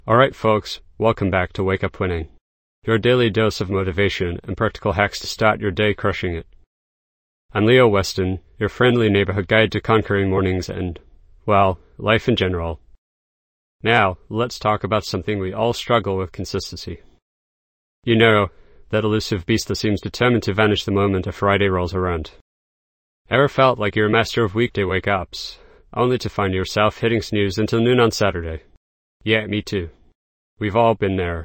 Alright folks, welcome back to Wake Up Winning, your daily dose of motivation and practical hacks to start your day crushing it. I'm Leo Weston, your friendly neighborhood guide to conquering mornings and, well, life in general. Now, let's talk about something we all struggle with: consistency. You know, that elusive beast that seems determined to vanish the moment a Friday rolls around. Ever felt like you're a master of weekday wake-ups, only to find yourself hitting snooze until noon on Saturday? Yeah, me too. We've all been there.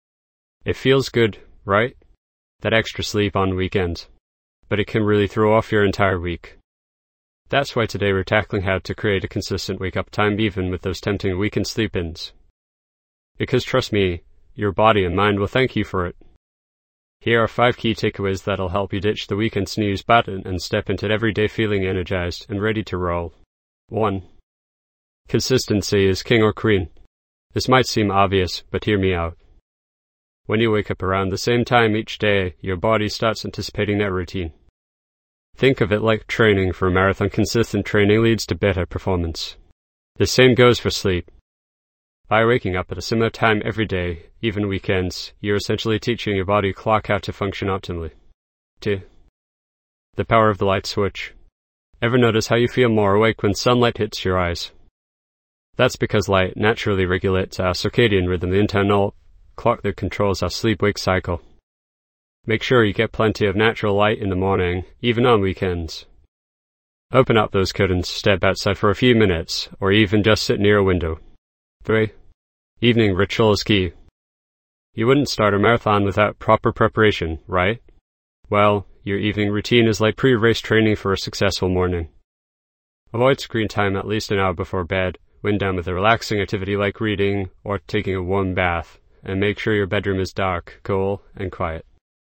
It feels good, right? That extra sleep on weekends. But it can really throw off your entire week. That's why today we're tackling how to create a consistent wake-up time even with those tempting weekend sleep-ins. Because trust me, your body and mind will thank you for it. Here are 5 key takeaways that'll help you ditch the weekend snooze button and step into every day feeling energized and ready to roll. 1. Consistency is king or queen. This might seem obvious, but hear me out. When you wake up around the same time each day, your body starts anticipating that routine. Think of it like training for a marathon. Consistent training leads to better performance. The same goes for sleep. By waking up at a similar time every day, even weekends, you're essentially teaching your body clock how to function optimally. 2. The power of the light switch. Ever notice how you feel more awake when sunlight hits your eyes? That's because light naturally regulates our circadian rhythm, the internal clock that controls our sleep-wake cycle. Make sure you get plenty of natural light in the morning, even on weekends. Open up those curtains, step outside for a few minutes, or even just sit near a window. 3. Evening ritual is key. You wouldn't start a marathon without proper preparation, right? Well, your evening routine is like pre-race training for a successful morning. Avoid screen time at least an hour before bed. Wind down with a relaxing activity like reading or taking a warm bath, and make sure your bedroom is dark, cool, and quiet.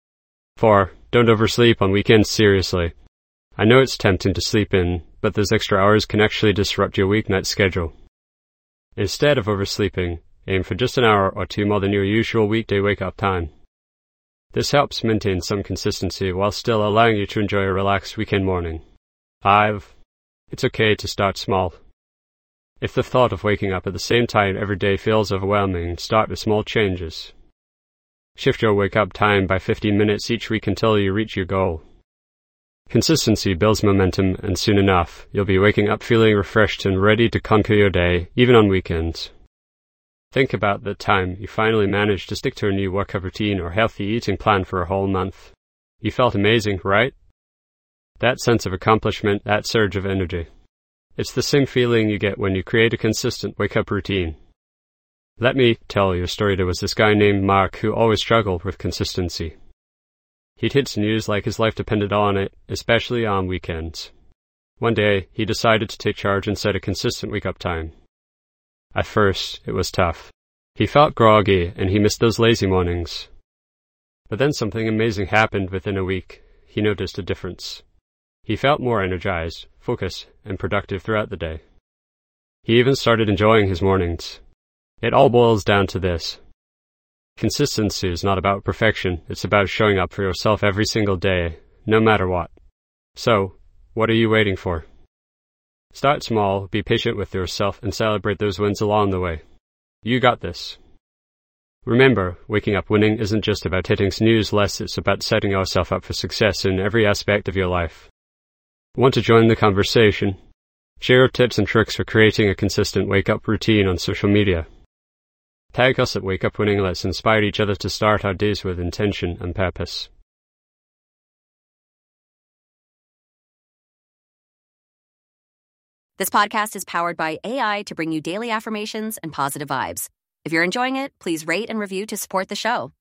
4. Don't oversleep on weekends. Seriously. I know it's tempting to sleep in, but those extra hours can actually disrupt your weeknight schedule. Instead of oversleeping, aim for just an hour or 2 more than your usual weekday wake-up time. This helps maintain some consistency while still allowing you to enjoy a relaxed weekend morning. 5. It's okay to start small. If the thought of waking up at the same time every day feels overwhelming, start with small changes. Shift your wake-up time by 15 minutes each week until you reach your goal. Consistency builds momentum, and soon enough, you'll be waking up feeling refreshed and ready to conquer your day, even on weekends. Think about the time you finally managed to stick to a new workout routine or healthy eating plan for a whole month. You felt amazing, right? That sense of accomplishment, that surge of energy. It's the same feeling you get when you create a consistent wake-up routine. Let me tell you a story. There was this guy named Mark who always struggled with consistency. He'd hit snooze like his life depended on it, especially on weekends. One day, he decided to take charge and set a consistent wake-up time. At first, it was tough. He felt groggy, and he missed those lazy mornings. But then something amazing happened. Within a week. He noticed a difference. He felt more energized, focused, and productive throughout the day. He even started enjoying his mornings. It all boils down to this. Consistency is not about perfection, it's about showing up for yourself every single day, no matter what. So, what are you waiting for? Start small, be patient with yourself, and celebrate those wins along the way. You got this. Remember, waking up winning isn't just about hitting snooze less, it's about setting yourself up for success in every aspect of your life. Want to join the conversation? Share your tips and tricks for creating a consistent wake-up routine on social media. Tag us at Wake Up Winning. Let's inspire each other to start our days with intention and purpose. This podcast is powered by AI to bring you daily affirmations and positive vibes. If you're enjoying it, please rate and review to support the show.